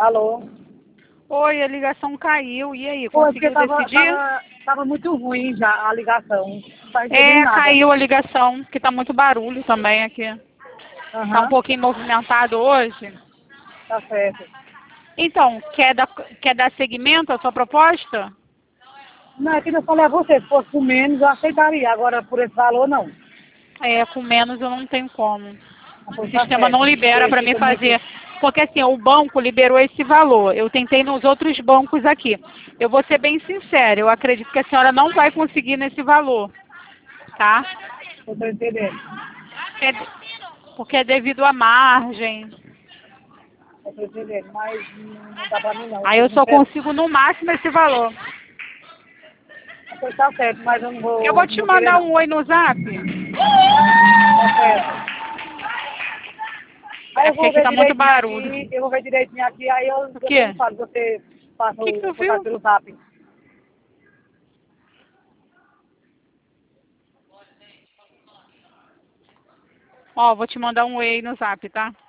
Alô? Oi, a ligação caiu. E aí, Foi, porque conseguiu decidir? tava muito ruim já a ligação. Não tá entendendo É, nada. caiu a ligação, que tá muito barulho também aqui. Tá um Aham, pouquinho movimentado hoje. tá certo. Então, quer dar seguimento à sua proposta? Não, é que eu falei a você, se fosse com menos eu aceitaria. Agora, por esse valor, não. É, com menos eu não tenho como. O Pois tá sistema certo. não libera Porque para me fica muito... fazer. Porque assim, o banco liberou esse valor. Eu tentei nos outros bancos aqui. Eu vou ser bem sincera, eu acredito que a senhora não vai conseguir nesse valor, tá? Eu tô entendendo. É- Porque é devido à margem. Eu tô entendendo. Mas não dá pra mim, não. Aí Eu eu não só quero. consigo no máximo esse valor. Pois tá certo, mas eu Eu vou não te vou querer, mandar não. um oi no zap. Tá certo. Aí É eu porque vou aqui ver tá muito direitinho barulho. aqui, aí O depois eu quê? lhe falo, você passa O que o tu contato viu? pelo zap. Ó, vou te mandar um oi aí no zap, tá?